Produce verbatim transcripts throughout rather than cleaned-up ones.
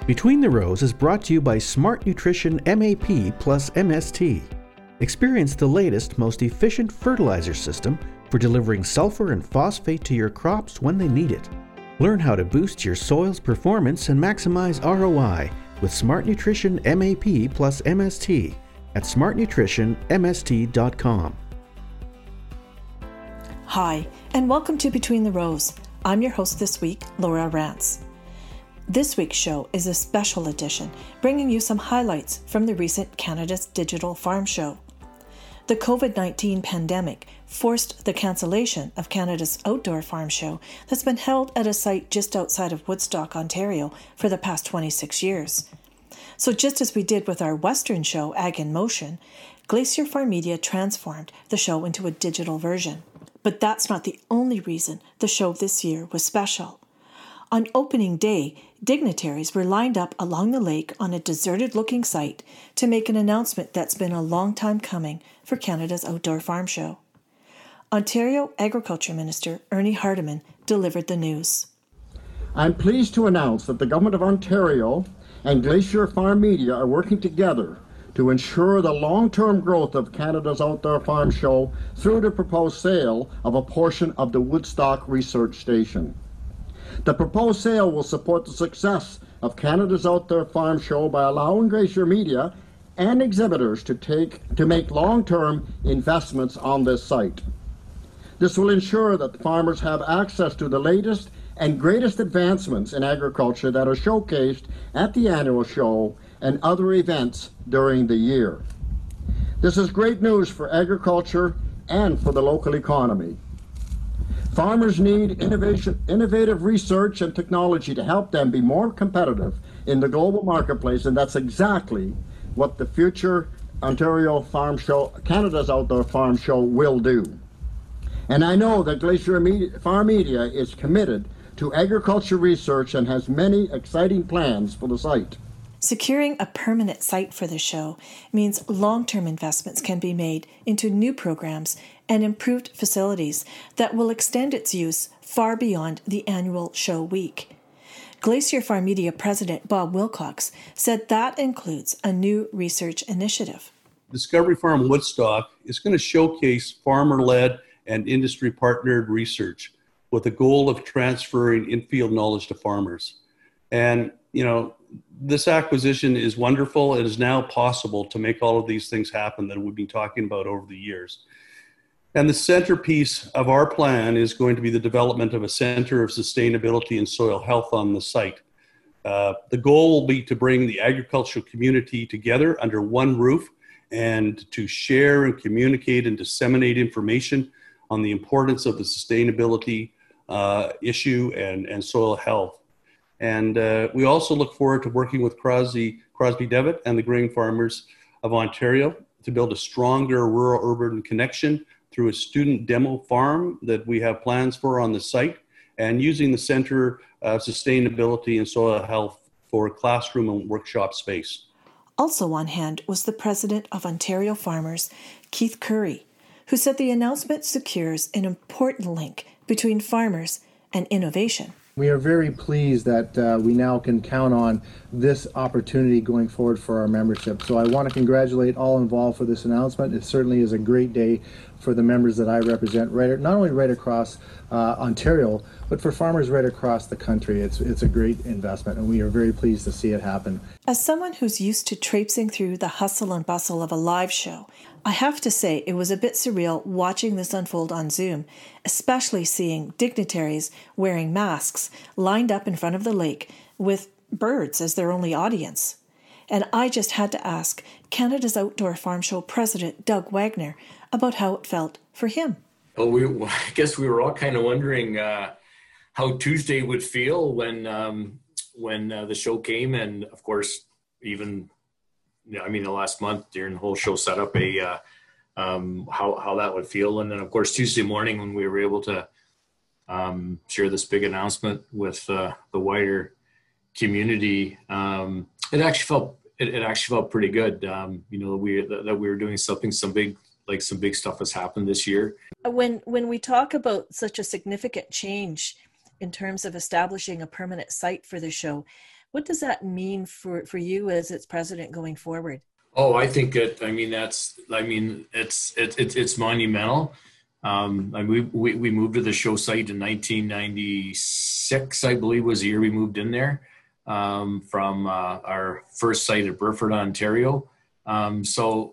Between the Rows is brought to you by Smart Nutrition M A P plus M S T. Experience the latest, most efficient fertilizer system for delivering sulfur and phosphate to your crops when they need it. Learn how to boost your soil's performance and maximize R O I with Smart Nutrition M A P plus M S T at smart nutrition m s t dot com. Hi, and welcome to Between the Rows. I'm your host this week, Laura Rance. This week's show is a special edition, bringing you some highlights from the recent Canada's Digital Farm Show. The covid nineteen pandemic forced the cancellation of Canada's Outdoor Farm Show that's been held at a site just outside of Woodstock, Ontario for the past twenty-six years. So just as we did with our Western show, Ag in Motion, Glacier Farm Media transformed the show into a digital version. But that's not the only reason the show this year was special. On opening day, dignitaries were lined up along the lake on a deserted-looking site to make an announcement that's been a long time coming for Canada's Outdoor Farm Show. Ontario Agriculture Minister Ernie Hardeman delivered the news. I'm pleased to announce that the Government of Ontario and Glacier Farm Media are working together to ensure the long-term growth of Canada's Outdoor Farm Show through the proposed sale of a portion of the Woodstock Research Station. The proposed sale will support the success of Canada's Outdoor Farm Show by allowing Glacier Media and exhibitors to take to make long-term investments on this site. This will ensure that farmers have access to the latest and greatest advancements in agriculture that are showcased at the annual show and other events during the year. This is great news for agriculture and for the local economy. Farmers need innovation, innovative research and technology to help them be more competitive in the global marketplace, and that's exactly what the future Ontario Farm Show, Canada's Outdoor Farm Show, will do. And I know that Glacier Media, Farm Media is committed to agriculture research and has many exciting plans for the site. Securing a permanent site for the show means long-term investments can be made into new programs and improved facilities that will extend its use far beyond the annual show week. Glacier Farm Media President Bob Wilcox said that includes a new research initiative. Discovery Farm Woodstock is going to showcase farmer-led and industry-partnered research with the goal of transferring in-field knowledge to farmers. And, you know, this acquisition is wonderful. It is now possible to make all of these things happen that we've been talking about over the years. And the centerpiece of our plan is going to be the development of a Center of Sustainability and Soil Health on the site. Uh, the goal will be to bring the agricultural community together under one roof and to share and communicate and disseminate information on the importance of the sustainability uh, issue and, and soil health. And uh, we also look forward to working with Crosby, Crosby Devitt and the grain farmers of Ontario to build a stronger rural-urban connection through a student demo farm that we have plans for on the site, and using the Center of Sustainability and Soil Health for classroom and workshop space. Also on hand was the president of Ontario Farmers, Keith Currie, who said the announcement secures an important link between farmers and innovation. We are very pleased that uh, we now can count on this opportunity going forward for our membership. So I want to congratulate all involved for this announcement. It certainly is a great day for the members that I represent, right, not only right across uh, Ontario, but for farmers right across the country. It's, it's a great investment, and we are very pleased to see it happen. As someone who's used to traipsing through the hustle and bustle of a live show, I have to say it was a bit surreal watching this unfold on Zoom, especially seeing dignitaries wearing masks lined up in front of the lake with birds as their only audience. And I just had to ask Canada's Outdoor Farm Show President Doug Wagner about how it felt for him. Well, we, I guess we were all kind of wondering uh, how Tuesday would feel when um, when uh, the show came, and of course, even I mean, the last month during the whole show setup, a uh, um, how how that would feel, and then of course Tuesday morning when we were able to um, share this big announcement with uh, the wider community, um, it actually felt it, it actually felt pretty good. Um, you know, we that, that we were doing something, some big like some big stuff has happened this year. When when we talk about such a significant change in terms of establishing a permanent site for the show, What does that mean for, for you as its president going forward? Oh, I think that, I mean, that's, I mean, it's, it's, it's, it's monumental. Um, I mean, we, we moved to the show site in nineteen ninety-six, I believe was the year we moved in there, um, from uh, our first site at Burford, Ontario. Um, so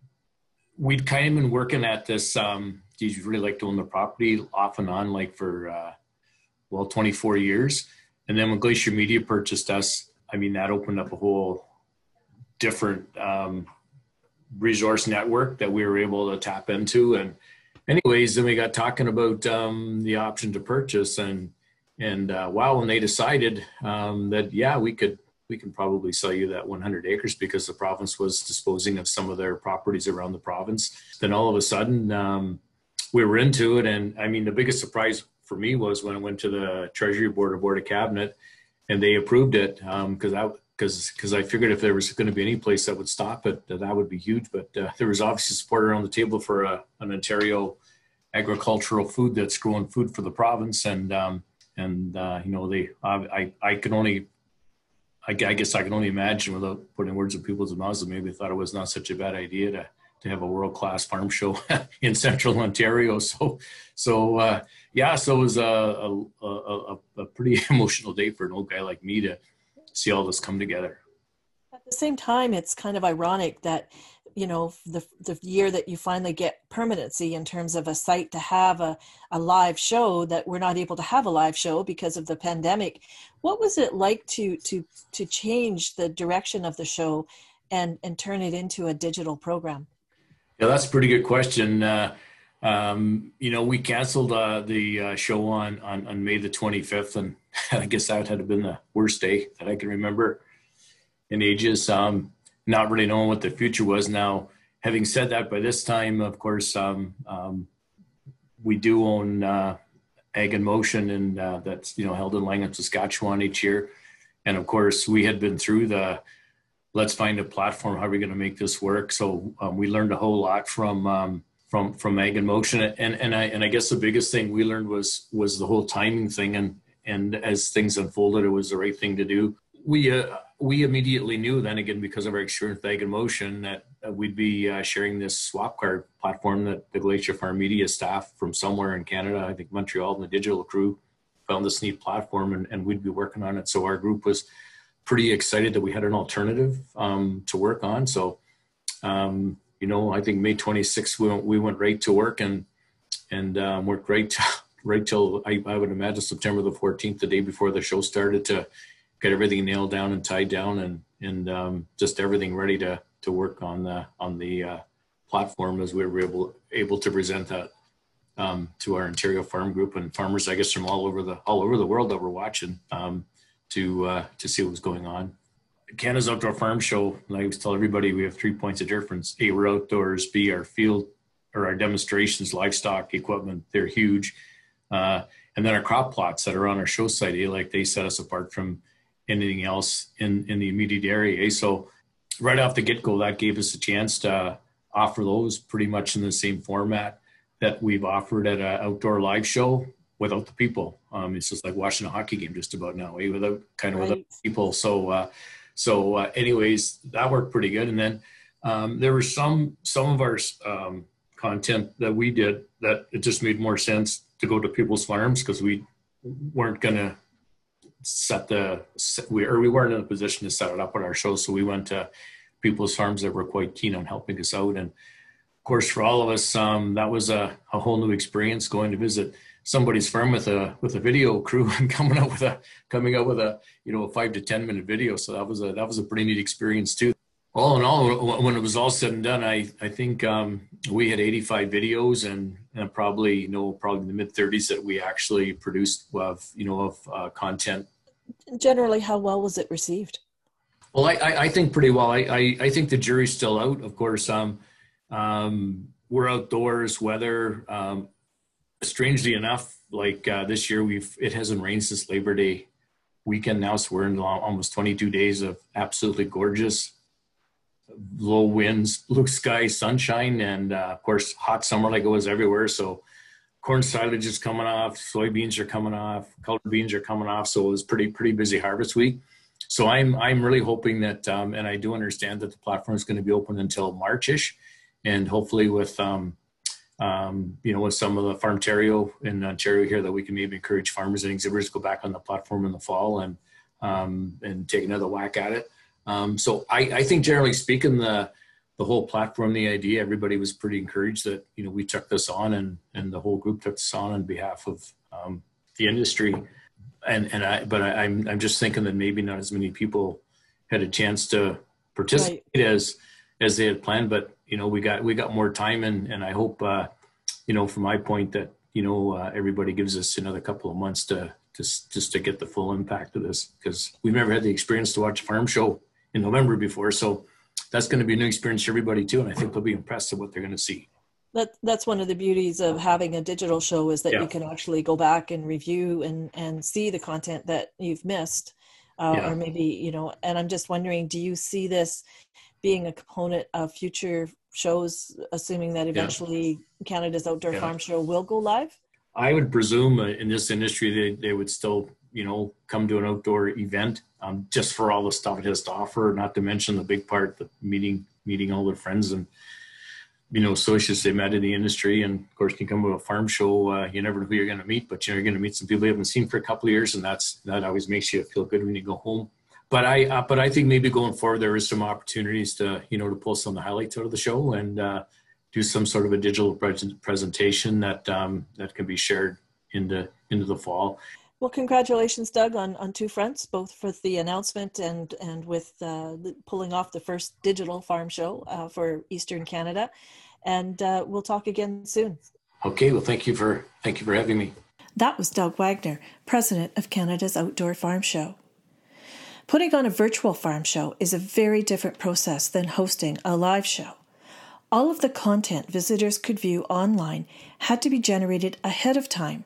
we'd kind of been working at this, um, you'd really like to own the property off and on, like for, uh, well, twenty-four years. And then when Glacier Media purchased us, I mean, that opened up a whole different um, resource network that we were able to tap into. And anyways, then we got talking about um, the option to purchase, and and uh, wow, when they decided um, that, yeah, we could, we can probably sell you that one hundred acres because the province was disposing of some of their properties around the province. Then all of a sudden um, we were into it. And I mean, the biggest surprise for me was when I went to the Treasury Board or Board of Cabinet and they approved it, because um, I because because I figured if there was going to be any place that would stop it, that, that would be huge. But uh, there was obviously support around the table for a, an Ontario agricultural food that's growing food for the province. And um, and uh, you know, they I I, I can only I, I guess I can only imagine, without putting words in people's mouths, that maybe they thought it was not such a bad idea to to have a world-class farm show in central Ontario. So, so uh, yeah, so it was a, a, a, a pretty emotional day for an old guy like me to see all this come together. At the same time, it's kind of ironic that, you know, the the year that you finally get permanency in terms of a site to have a, a live show, that we're not able to have a live show because of the pandemic. What was it like to to to change the direction of the show and, and turn it into a digital program? Yeah, that's a pretty good question. Uh, um, you know, we canceled uh, the uh, show on, on on May the twenty-fifth, and I guess that had been the worst day that I can remember in ages. Um, not really knowing what the future was. Now, having said that, by this time, of course, um, um, we do own uh, Ag in Motion, and uh, that's, you know, held in Langham, Saskatchewan each year. And of course, we had been through the let's find a platform. How are we going to make this work? So um, we learned a whole lot from um, from from Ag in Motion, and and I and I guess the biggest thing we learned was was the whole timing thing. And and as things unfolded, it was the right thing to do. We uh, we immediately knew then, again, because of our experience with Ag in Motion, that uh, we'd be uh, sharing this swap card platform that the Glacier Farm Media staff from somewhere in Canada, I think Montreal, and the digital crew found this neat platform, and, and we'd be working on it. So our group was pretty excited that we had an alternative um, to work on. So, um, you know, I think May twenty-sixth, we went, we went right to work and and um, worked right, to, right till, I, I would imagine, September the fourteenth, the day before the show started, to get everything nailed down and tied down, and and um, just everything ready to to work on the on the uh, platform as we were able able to present that um, to our Ontario farm group and farmers, I guess, from all over the all over the world that were watching. Um, to uh, to see what was going on. Canada's Outdoor Farm Show, I always tell everybody, we have three points of difference. A, we're outdoors. B, our field or our demonstrations, livestock equipment, they're huge. Uh, and then our crop plots that are on our show site, eh, like they set us apart from anything else in, in the immediate area. Eh? So right off the get-go, that gave us a chance to offer those pretty much in the same format that we've offered at an outdoor live show, without the people. Um, it's just like watching a hockey game just about now, eh? without kind of right. without people. So, uh, so uh, anyways, that worked pretty good. And then um, there was some, some of our um, content that we did that it just made more sense to go to people's farms, because we weren't going to set the, we, or we weren't in a position to set it up at our show. So we went to people's farms that were quite keen on helping us out. And of course, for all of us, um, that was a, a whole new experience, going to visit somebody's farm with a with a video crew and coming out with a coming out with a you know a five to ten minute video. So that was a that was a pretty neat experience too. All in all, when it was all said and done, I I think um, we had eighty-five videos, and, and probably you know probably in the mid thirties that we actually produced of you know of uh, content. Generally, how well was it received? Well, I I, I think pretty well. I, I I think the jury's still out. Of course, um, um, we're outdoors, weather. Um, Strangely enough, like uh, this year, we've it hasn't rained since Labor Day weekend now, so we're in almost twenty-two days of absolutely gorgeous, low winds, blue sky, sunshine, and uh, of course, hot summer like it was everywhere. So corn silage is coming off, soybeans are coming off, colored beans are coming off. So it was pretty pretty busy harvest week. so I'm I'm really hoping that, um, and I do understand that the platform is going to be open until March-ish, and hopefully with um, um, you know, with some of the Farmtario in Ontario here, that we can maybe encourage farmers and exhibitors to go back on the platform in the fall and um, and take another whack at it. Um, so I, I think generally speaking, the the whole platform, the idea, everybody was pretty encouraged that, you know, we took this on, and and the whole group took this on on behalf of um, the industry. And and I, but I, I'm I'm just thinking that maybe not as many people had a chance to participate right. as as they had planned. But you know, we got we got more time, and and I hope uh, you know, from my point, that you know uh, everybody gives us another couple of months to just just to get the full impact of this, because we've never had the experience to watch a farm show in November before. So that's going to be a new experience for everybody too, and I think they'll be impressed at what they're going to see. That that's one of the beauties of having a digital show, is that yeah. you can actually go back and review and and see the content that you've missed, uh, yeah. or maybe, you know. And I'm just wondering, do you see this being a component of future shows, assuming that eventually yeah. Canada's Outdoor yeah. Farm Show will go live? I would presume uh, in this industry they they would still, you know, come to an outdoor event um, just for all the stuff it has to offer. Not to mention the big part, the meeting meeting all their friends and, you know, associates they met in the industry. And of course, you come to a farm show, uh, you never know who you're going to meet, but you're going to meet some people you haven't seen for a couple of years, and that's that always makes you feel good when you go home. But I, uh, but I think maybe going forward there is some opportunities to, you know, to pull some of the highlights out of the show and uh, do some sort of a digital pre- presentation that um, that can be shared into into the fall. Well, congratulations, Doug, on, on two fronts, both with the announcement and and with uh, pulling off the first digital farm show uh, for Eastern Canada. And uh, we'll talk again soon. Okay. Well, thank you for thank you for having me. That was Doug Wagner, president of Canada's Outdoor Farm Show. Putting on a virtual farm show is a very different process than hosting a live show. All of the content visitors could view online had to be generated ahead of time.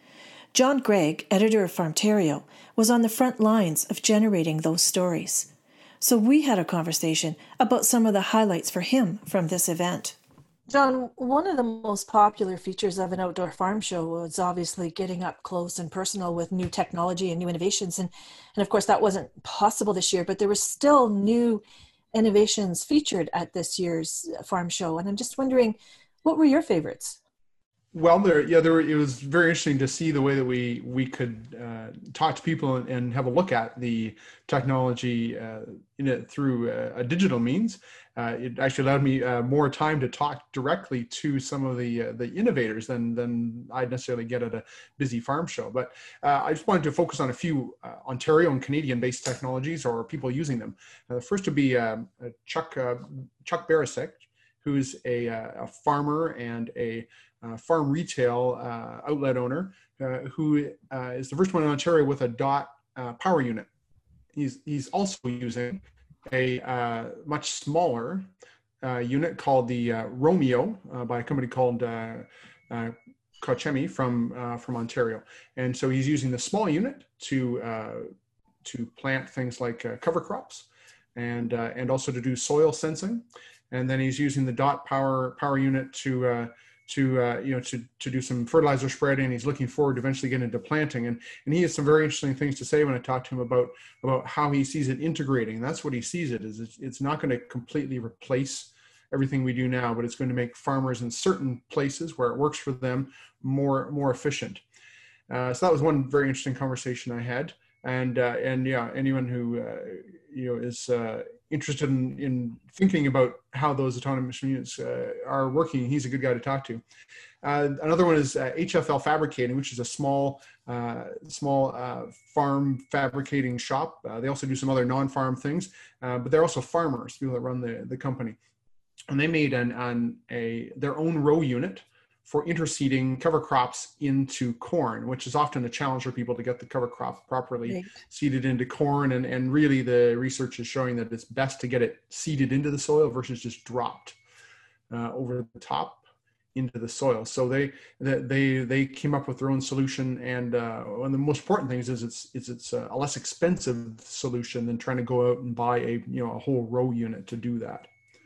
John Gregg, editor of Farmtario, was on the front lines of generating those stories. So we had a conversation about some of the highlights for him from this event. John, one of the most popular features of an outdoor farm show was obviously getting up close and personal with new technology and new innovations. And, and of course, that wasn't possible this year, but there were still new innovations featured at this year's farm show. And I'm just wondering, what were your favorites? Well, there, yeah, there. Were, it was very interesting to see the way that we we could uh, talk to people and, and have a look at the technology uh, in it through a, a digital means. Uh, it actually allowed me uh, more time to talk directly to some of the uh, the innovators than than I'd necessarily get at a busy farm show. But uh, I just wanted to focus on a few uh, Ontario and Canadian-based technologies or people using them. Uh, the first would be um, Chuck uh, Chuck Barasek, who's a, a farmer and a Uh, farm retail uh, outlet owner uh, who uh, is the first one in Ontario with a DOT uh, power unit. He's he's also using a uh, much smaller uh, unit called the uh, Romeo uh, by a company called uh, uh, Kochemi from uh, from Ontario, and so he's using the small unit to uh, to plant things like uh, cover crops, and uh, and also to do soil sensing, and then he's using the DOT power power unit to uh, to, uh, you know, to, to do some fertilizer spreading. He's looking forward to eventually getting into planting. And, and he has some very interesting things to say when I talk to him about, about how he sees it integrating. And that's what he sees it as. It's, it's not going to completely replace everything we do now, but it's going to make farmers in certain places where it works for them more, more efficient. Uh, so that was one very interesting conversation I had. And, uh, and yeah, anyone who, uh, you know, is uh, interested in, in thinking about how those autonomous units uh, are working, he's a good guy to talk to. Uh, another one is uh, H F L Fabricating, which is a small, uh, small uh, farm fabricating shop. Uh, they also do some other non-farm things, uh, but they're also farmers, people that run the, the company. And they made an, an a their own row unit for interseeding cover crops into corn, which is often a challenge for people to get the cover crop properly right. seeded into corn. And, and really the research is showing that it's best to get it seeded into the soil versus just dropped uh, over the top into the soil. So they they they came up with their own solution. And uh, one of the most important things is it's it's it's a less expensive solution than trying to go out and buy a you know a whole row unit to do that.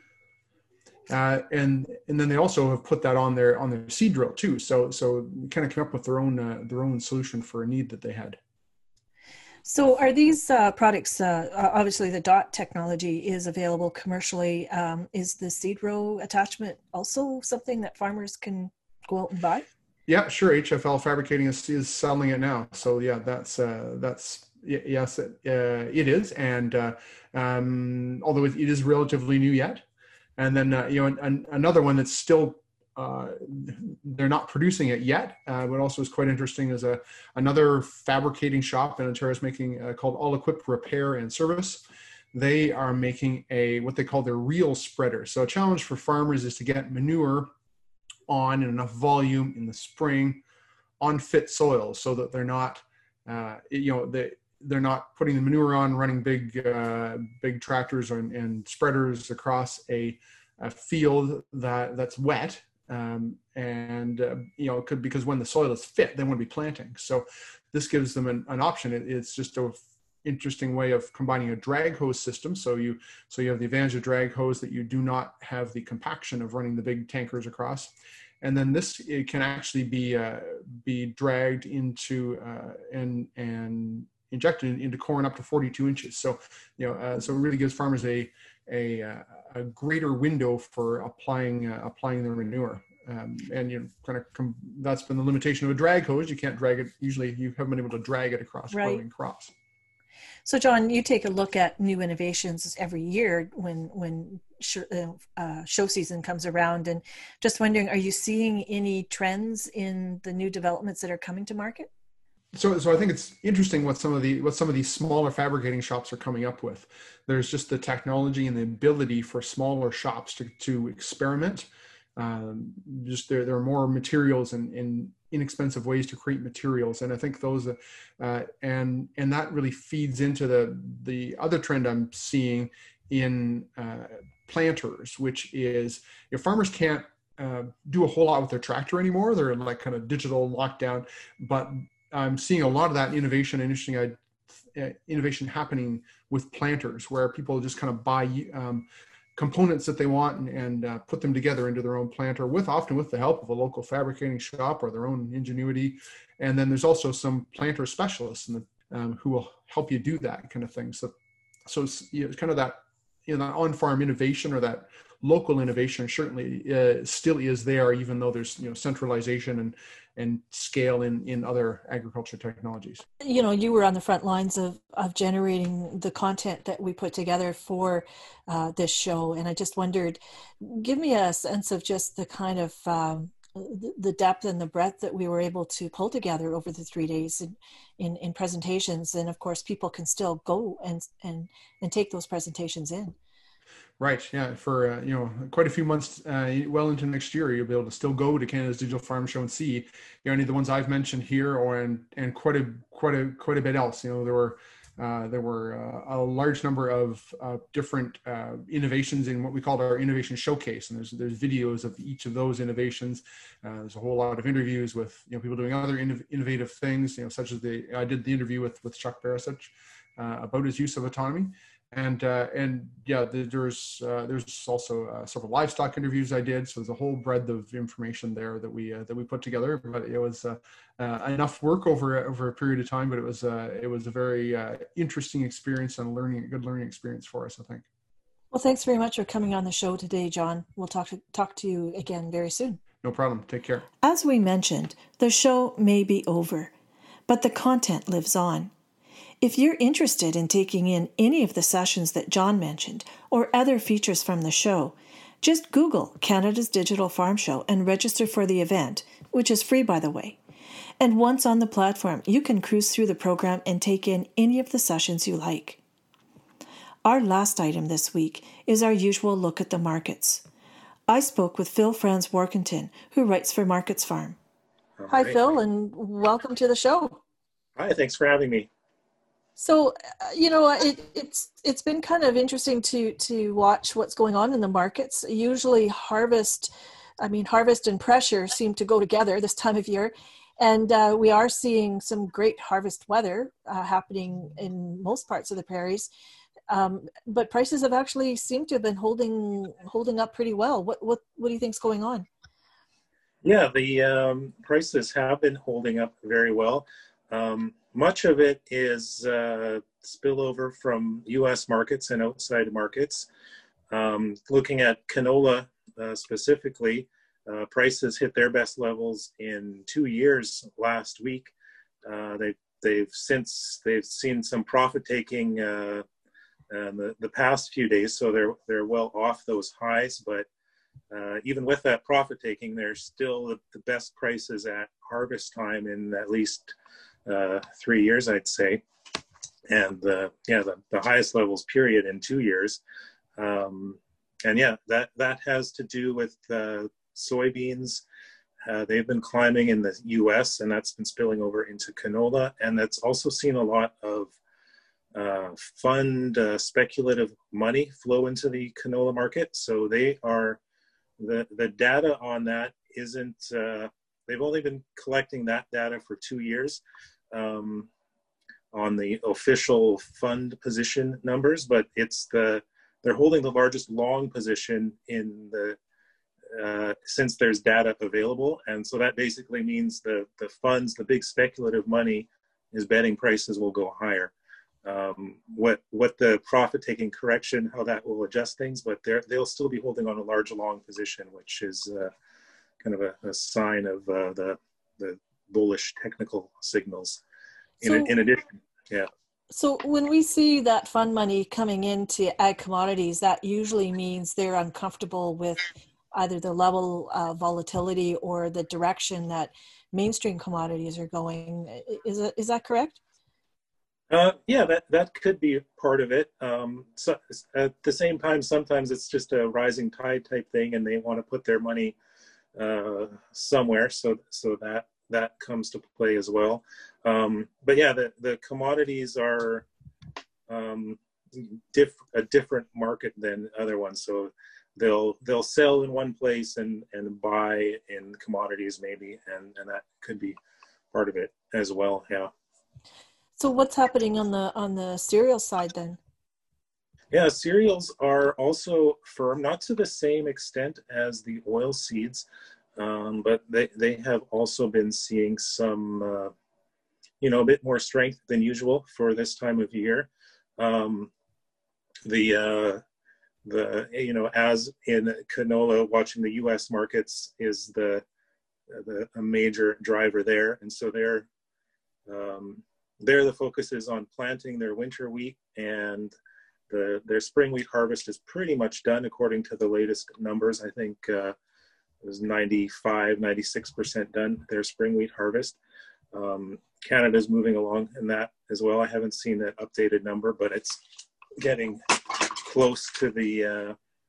Uh, and and then they also have put that on their on their seed drill too. So so kind of came up with their own uh, their own solution for a need that they had. So are these uh, products, uh, obviously the D O T technology is available commercially. Um, is the seed row attachment also something that farmers can go out and buy? Yeah, sure. H F L Fabricating is, is selling it now. So yeah, that's, uh, that's, yes, it, uh, it is. And uh, um, although it is relatively new yet. And then, uh, you know, an, an, another one that's still, uh, they're not producing it yet. Uh, what also is quite interesting is a, another fabricating shop in Ontario is making uh, called All Equipped Repair and Service. They are making a, what they call their reel spreader. So a challenge for farmers is to get manure on in enough volume in the spring on fit soils so that they're not, uh, you know, they, they're not putting the manure on, running big, uh, big tractors and, and spreaders across a, a field that that's wet. Um, and, uh, you know, it could, because when the soil is fit, they want to be planting. So this gives them an, an option. It, it's just a interesting way of combining a drag hose system. So you, so you have the advantage of drag hose that you do not have the compaction of running the big tankers across. And then this, it can actually be, uh, be dragged into, uh, and, and injected into corn up to forty-two inches. So, you know, uh, so it really gives farmers a, a, a greater window for applying, uh, applying their manure. Um, and you know, kind of com- that's been the limitation of a drag hose. You can't drag it. Usually you haven't been able to drag it across right. growing crops. So John, you take a look at new innovations every year when, when sh- uh, show season comes around, and just wondering, are you seeing any trends in the new developments that are coming to market? So, so I think it's interesting what some of the what some of these smaller fabricating shops are coming up with. There's just the technology and the ability for smaller shops to to experiment. Um, just there, there are more materials and, and inexpensive ways to create materials, and I think those uh, and and that really feeds into the the other trend I'm seeing in uh, planters, which is if farmers can't uh, do a whole lot with their tractor anymore, they're like kind of digital lockdown, but I'm seeing a lot of that innovation and interesting uh, innovation happening with planters, where people just kind of buy um, components that they want and, and uh, put them together into their own planter, with often with the help of a local fabricating shop or their own ingenuity. And then there's also some planter specialists in the, um, who will help you do that kind of thing. So, so it's, you know, it's kind of that, you know, that on-farm innovation or that local innovation certainly uh, still is there, even though there's, you know, centralization and and scale in, in other agriculture technologies. You know, you were on the front lines of, of generating the content that we put together for uh, this show. And I just wondered, give me a sense of just the kind of um, the depth and the breadth that we were able to pull together over the three days in, in, in presentations. And of course, people can still go and, and, and take those presentations in. Right. Yeah. For, uh, you know, quite a few months, uh, well into next year, you'll be able to still go to Canada's Digital Farm Show and see, you know, any of the ones I've mentioned here, or, and, and quite a, quite a, quite a bit else. You know, there were, uh, there were uh, a large number of uh, different uh, innovations in what we called our innovation showcase. And there's, there's videos of each of those innovations. Uh, there's a whole lot of interviews with, you know, people doing other innov- innovative things, you know, such as the, I did the interview with, with Chuck Barisic uh, about his use of autonomy. And uh, and yeah, there's uh, there's also uh, several livestock interviews I did. So there's a whole breadth of information there that we uh, that we put together. But it was uh, uh, enough work over over a period of time. But it was uh, it was a very uh, interesting experience and a learning a good learning experience for us, I think. Well, thanks very much for coming on the show today, John. We'll talk to talk to you again very soon. No problem. Take care. As we mentioned, the show may be over, but the content lives on. If you're interested in taking in any of the sessions that John mentioned or other features from the show, just Google Canada's Digital Farm Show and register for the event, which is free, by the way. And once on the platform, you can cruise through the program and take in any of the sessions you like. Our last item this week is our usual look at the markets. I spoke with Phil Franz Warkentin, who writes for Markets Farm. All Hi, right. Phil, and welcome to the show. Hi, thanks for having me. So, uh, you know, it, it's it's been kind of interesting to to watch what's going on in the markets. Usually harvest, I mean, harvest and pressure seem to go together this time of year. And uh, we are seeing some great harvest weather uh, happening in most parts of the prairies. Um, but prices have actually seemed to have been holding holding up pretty well. What what what do you think's going on? Yeah, the um, prices have been holding up very well. Um, much of it is uh, spillover from U S markets and outside markets. Um, looking at canola uh, specifically, uh, prices hit their best levels in two years last week. Uh, they, they've since they've seen some profit taking uh, in the, the past few days, so they're they're well off those highs. But uh, even with that profit taking, they're still the, the best prices at harvest time in at least uh, three years, I'd say, and uh, yeah, the, the highest levels period in two years. Um, and yeah, that that has to do with uh, soybeans. Uh, they've been climbing in the U S, and that's been spilling over into canola, and that's also seen a lot of uh, fund uh, speculative money flow into the canola market. So they are the the data on that isn't. Uh, they've only been collecting that data for two years um, on the official fund position numbers, but it's the they're holding the largest long position in the Uh, since there's data available. And so that basically means the, the funds, the big speculative money is betting prices will go higher. Um, what what the profit-taking correction, how that will adjust things, but they're, they'll still be holding on a large long position, which is uh, kind of a, a sign of uh, the, the bullish technical signals. In, so, in addition, yeah. So when we see that fund money coming into ag commodities, that usually means they're uncomfortable with either the level of volatility or the direction that mainstream commodities are going. Is it, is that correct? Uh, yeah, that, that could be part of it. Um, so at the same time, sometimes it's just a rising tide type thing, and they want to put their money uh, somewhere. So so that that comes to play as well. Um, but yeah, the, the commodities are um, diff, a different market than other ones. So they'll they'll sell in one place and and buy in commodities maybe, and and that could be part of it as well. Yeah. So what's happening on the on the cereal side then? Yeah, cereals are also firm, not to the same extent as the oil seeds, um, but they they have also been seeing some uh, you know a bit more strength than usual for this time of year. Um, the uh, The, you know, as in canola, watching the U S markets is the, the a major driver there. And so they're, um, there the focus is on planting their winter wheat, and the their spring wheat harvest is pretty much done according to the latest numbers. I think uh, it was ninety-five, ninety-six percent done, their spring wheat harvest. Um, Canada's moving along in that as well. I haven't seen that updated number, but it's getting close to the, uh,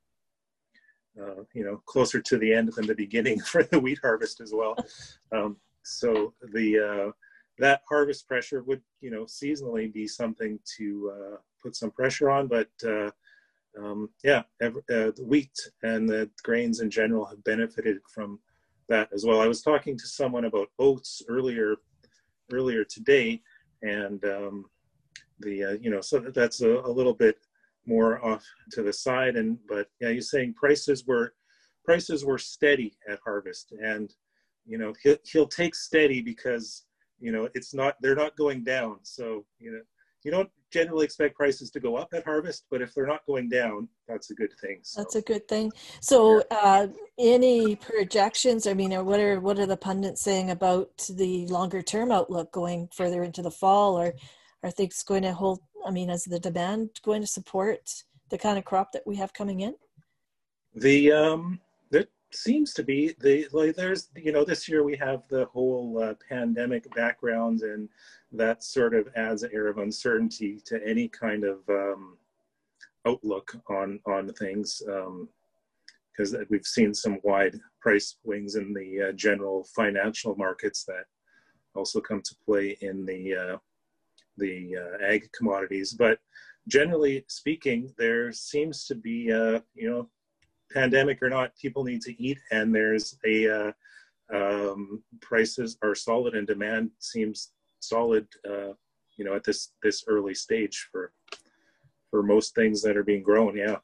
uh, you know, closer to the end than the beginning for the wheat harvest as well. Um, so the uh, that harvest pressure would, you know, seasonally be something to uh, put some pressure on. But uh, um, yeah, every, uh, the wheat and the grains in general have benefited from that as well. I was talking to someone about oats earlier earlier today, and um, the uh, you know, so that's a, a little bit more off to the side. And but yeah, you're saying prices were prices were steady at harvest, and you know he'll, he'll take steady because you know it's not they're not going down. So you know you don't generally expect prices to go up at harvest, but if they're not going down, that's a good thing. So. That's a good thing. So yeah. uh, any projections? I mean, or what are what are the pundits saying about the longer term outlook going further into the fall, or are things going to hold? I mean, is the demand going to support the kind of crop that we have coming in? The um, there seems to be the like. There's you know this year we have the whole uh, pandemic background, and that sort of adds an air of uncertainty to any kind of um, outlook on on things, because um, we've seen some wide price swings in the uh, general financial markets that also come to play in the. Uh, the uh, ag commodities. But generally speaking, there seems to be, uh, you know, pandemic or not, people need to eat, and there's a, uh, um, prices are solid and demand seems solid, uh, you know, at this, this early stage for, for most things that are being grown. Yeah.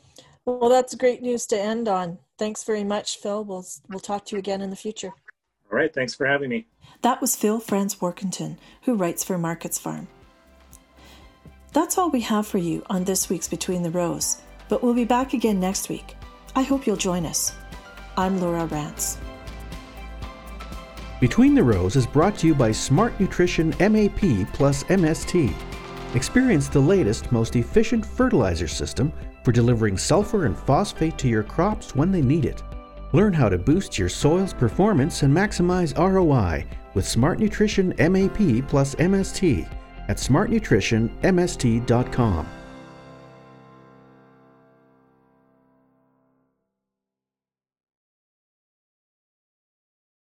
Well, that's great news to end on. Thanks very much, Phil. We'll, we'll talk to you again in the future. All right, thanks for having me. That was Phil Franz Workington, who writes for Markets Farm. That's all we have for you on this week's Between the Rows, but we'll be back again next week. I hope you'll join us. I'm Laura Rance. Between the Rows is brought to you by Smart Nutrition M A P plus M S T. Experience the latest, most efficient fertilizer system for delivering sulfur and phosphate to your crops when they need it. Learn how to boost your soil's performance and maximize R O I with Smart Nutrition M A P plus M S T at smart nutrition m s t dot com.